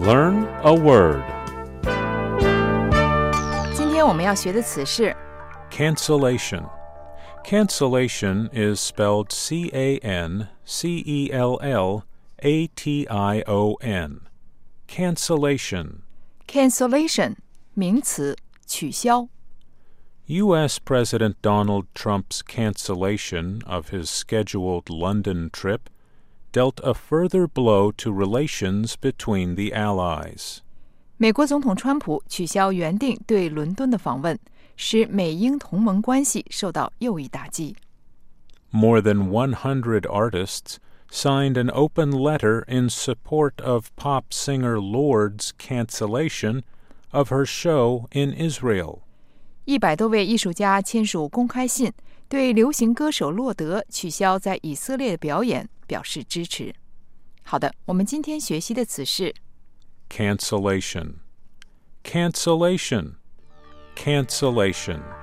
Learn a word. 今天我们要学的词是 Cancellation. Cancellation is spelled C-A-N-C-E-L-L-A-T-I-O-N. Cancellation. cancellation 名词，取消。 U.S. President Donald Trump's cancellation of his scheduled London trip dealt a further blow to relations between the Allies. 美国总统川普取消原定对伦敦的访问，使美英同盟关系受到又一打击。 More than 100 artists signed an open letter in support of pop singer Lorde's cancellation of her show in Israel. 100多位艺术家签署公开信，对流行歌手洛德取消在以色列的表演表示支持。好的，我们今天学习的词是 Cancellation. Cancellation. Cancellation.